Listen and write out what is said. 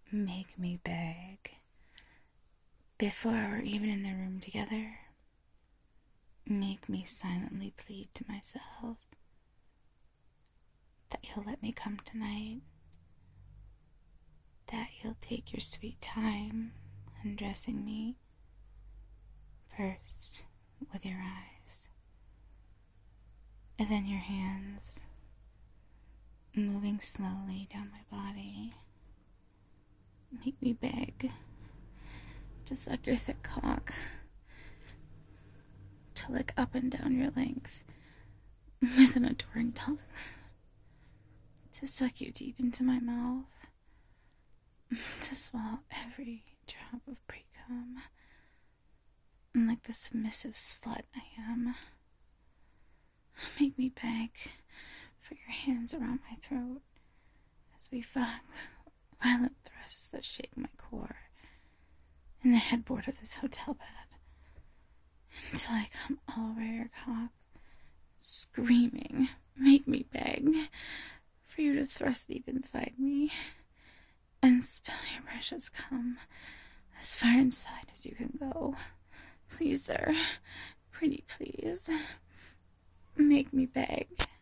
Make me beg. Before we're even in the room together, make me silently plead to myself that you'll let me come tonight, that you'll take your sweet time undressing me, first with your eyes, and then your hands moving slowly down my body. Make me beg to suck your thick cock, to lick up and down your length with an adoring tongue, to suck you deep into my mouth, to swallow every drop of pre-cum, and like the submissive slut I am, make me beg for your hands around my throat as we fuck, violent thrusts that shake my core in the headboard of this hotel bed, until I come all over your cock, screaming. Make me beg for you to thrust deep inside me and spill your precious cum as far inside as you can go. Please, sir, pretty please, make me beg.